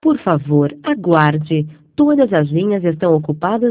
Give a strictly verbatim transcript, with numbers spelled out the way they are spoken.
Por favor, aguarde. Todas as linhas estão ocupadas